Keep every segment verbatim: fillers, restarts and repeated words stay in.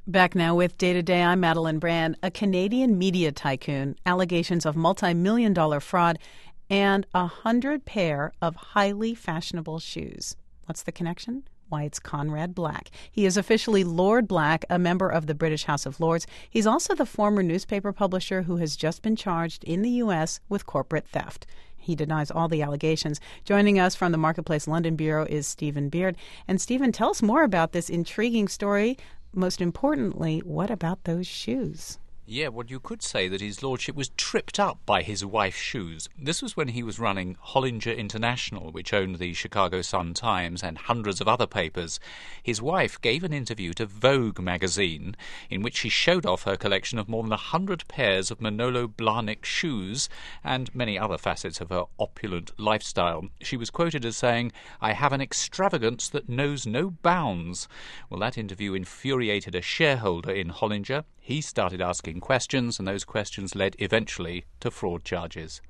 Back now with Day to Day, I'm Madeline Brand. A Canadian media tycoon, allegations of multi-million dollar fraud, and a hundred pair of highly fashionable shoes. What's the connection? Why, it's Conrad Black. He is officially Lord Black, a member of the British House of Lords. He's also the former newspaper publisher who has just been charged in the U S with corporate theft. He denies all the allegations. Joining us from the Marketplace London Bureau is Stephen Beard. And Stephen, tell us more about this intriguing story. Most importantly, what about those shoes? Yeah, well, you could say that his lordship was tripped up by his wife's shoes. This was when he was running Hollinger International, which owned the Chicago Sun-Times and hundreds of other papers. His wife gave an interview to Vogue magazine in which she showed off her collection of more than a hundred pairs of Manolo Blahnik shoes and many other facets of her opulent lifestyle. She was quoted as saying, "I have an extravagance that knows no bounds." Well, that interview infuriated a shareholder in Hollinger. He started asking questions, and those questions led eventually to fraud charges.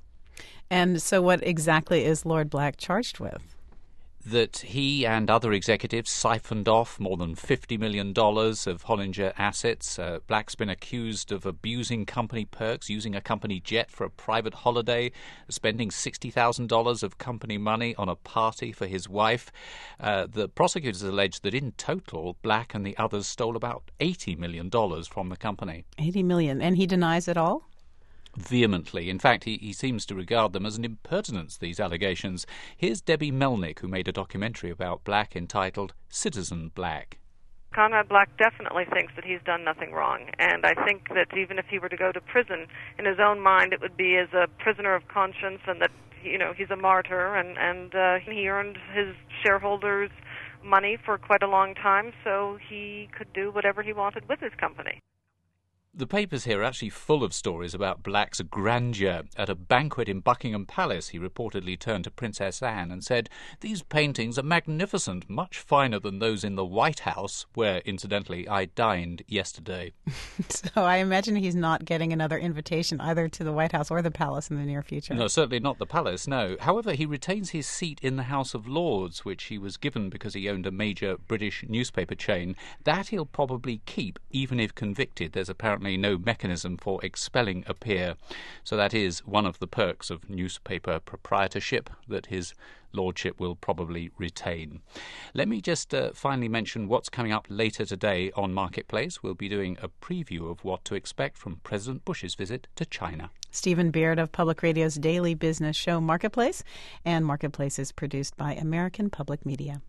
And so what exactly is Lord Black charged with? That he and other executives siphoned off more than fifty million dollars of Hollinger assets. Uh, Black's been accused of abusing company perks, using a company jet for a private holiday, spending sixty thousand dollars of company money on a party for his wife. Uh, the prosecutors alleged that in total, Black and the others stole about eighty million dollars from the company. eighty million dollars. And he denies it all? Vehemently. In fact, he, he seems to regard them as an impertinence, these allegations. Here's Debbie Melnick, who made a documentary about Black entitled Citizen Black. Conrad Black definitely thinks that he's done nothing wrong, and I think that even if he were to go to prison, in his own mind it would be as a prisoner of conscience, and that, you know, he's a martyr, and, and uh, he earned his shareholders' money for quite a long time, so he could do whatever he wanted with his company. The papers here are actually full of stories about Black's grandeur. At a banquet in Buckingham Palace, he reportedly turned to Princess Anne and said, "These paintings are magnificent, much finer than those in the White House, where, incidentally, I dined yesterday." So I imagine he's not getting another invitation either to the White House or the Palace in the near future. No, certainly not the Palace, no. However, he retains his seat in the House of Lords, which he was given because he owned a major British newspaper chain. That he'll probably keep, even if convicted. There's apparently no mechanism for expelling a peer. So that is one of the perks of newspaper proprietorship that his lordship will probably retain. Let me just uh, finally mention what's coming up later today on Marketplace. We'll be doing a preview of what to expect from President Bush's visit to China. Stephen Beard of Public Radio's daily business show Marketplace, and Marketplace is produced by American Public Media.